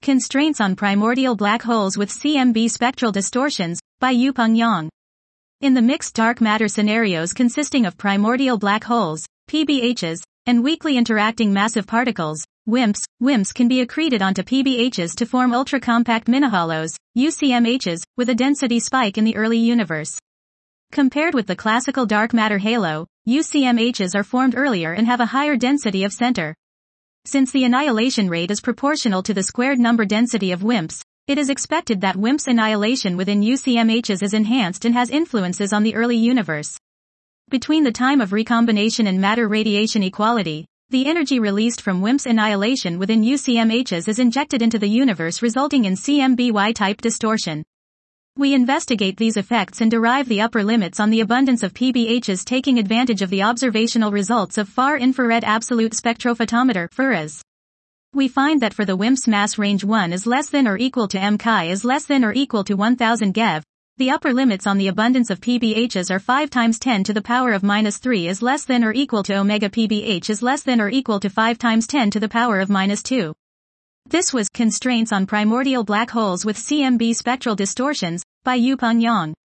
Constraints on Primordial Black Holes with CMB Spectral Distortions, by Yupeng Yang. In the mixed dark matter scenarios consisting of primordial black holes, PBHs, and weakly interacting massive particles, WIMPs can be accreted onto PBHs to form ultra-compact minihalos, UCMHs, with a density spike in the early universe. Compared with the classical dark matter halo, UCMHs are formed earlier and have a higher density of center. Since the annihilation rate is proportional to the squared number density of WIMPs, it is expected that WIMPs annihilation within UCMHs is enhanced and has influences on the early universe. Between the time of recombination and matter radiation equality, the energy released from WIMPs annihilation within UCMHs is injected into the universe, resulting in CMBY-type distortion. We investigate these effects and derive the upper limits on the abundance of PBHs, taking advantage of the observational results of Far Infrared Absolute Spectrophotometer (FIRAS). We find that for the WIMPs mass range 1 is less than or equal to m chi is less than or equal to 1000 GeV, the upper limits on the abundance of PBHs are 5 times 10 to the power of minus 3 is less than or equal to omega PBH is less than or equal to 5 times 10 to the power of minus 2. This was Constraints on Primordial Black Holes with CMB Spectral Distortions, by Yupeng Yang.